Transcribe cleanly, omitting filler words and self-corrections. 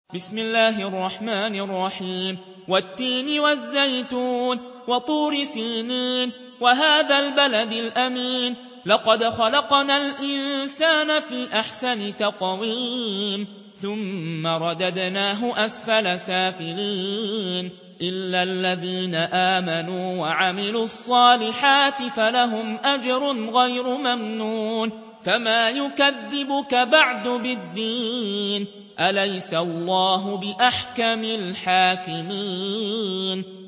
بسم الله الرحمن الرحيم والتين والزيتون وطور سينين وهذا البلد الأمين لقد خلقنا الإنسان في أحسن تقويم ثم رددناه أسفل سافلين إلا الذين آمنوا وعملوا الصالحات فلهم أجر غير ممنون فما يكذبك بعد بالدين أليس الله بأحكم الحاكمين